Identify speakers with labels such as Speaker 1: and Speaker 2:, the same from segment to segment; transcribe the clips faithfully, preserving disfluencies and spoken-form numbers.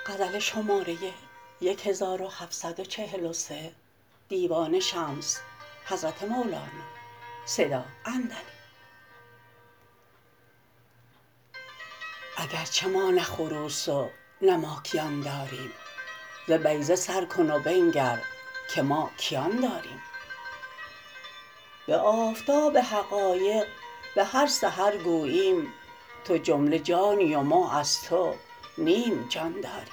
Speaker 1: غزل شماره یک هزار و هفتصد و چهل و سه دیوان شمس حضرت مولانا صدا اندلی. اگرچه ما نه خروس و نه ماکیان داریم، ز بیضه سر کن و بنگر که ما کیان داریم. به آفتاب حقایق به هر سحر گوییم تو جمله جانی و ما از تو نیم جان داریم.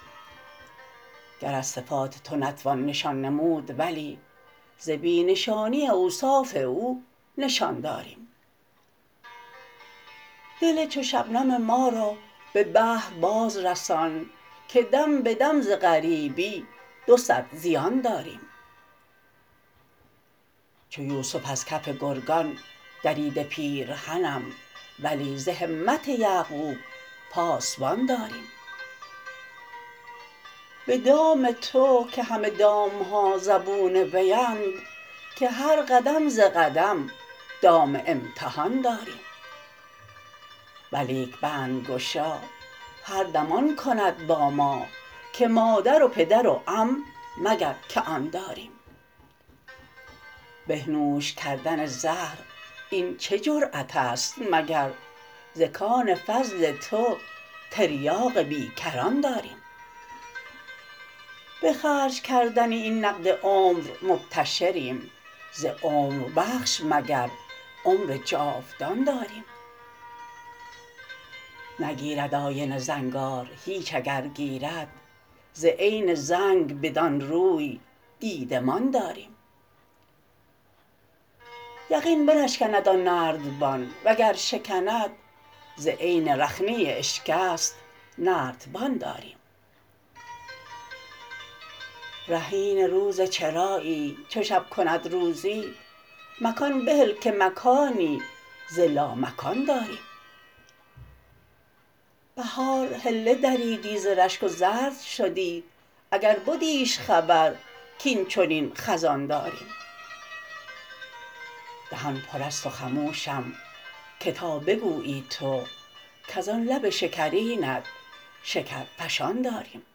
Speaker 1: گر از صفات تو نتوان نشان نمود، ولی ز بی نشانی اوصاف او نشان داریم. دل چو شبنم ما را به بحر بازرسان که دم به دم ز غریبی دو صد زیان داریم. چو یوسف از کف گرگان دریده پیرهنم، ولی ز همت یعقوب پاسبان داریم. به دام تو که همه دام ها زبون ویند، که هر قدم ز قدم دام امتحان داریم. ولیک بندگشا هر دم آن کند با ما، که مادر و پدر و عم مگر که آن داریم. بنوش کردن زهر این چه جرات است مگر، ز کان فضل تو تریاق بی کران داریم. به خرج کردن این نقد عمر مبتشریم، ز عمر بخش مگر عمر جاودان داریم. نگیرد آینه زنگار هیچ اگر گیرد، ز عین زنگ بدان روی دیدمان داریم. یقین بنشکند آن نردبان، وگر شکند ز عین رخنه اشکست نردبان داریم. رهین روز چرایی چو شب کند روزی، مکان بهل که مکانی ز لامکان داریم. بهار حله دریدی ز رشک و زرد شدی، اگر بدیش خبر کاین چنین خزان داریم. دهان پر است و خموشم که تا بگویی تو، کز آن لب شکرینت شکرفشان داریم.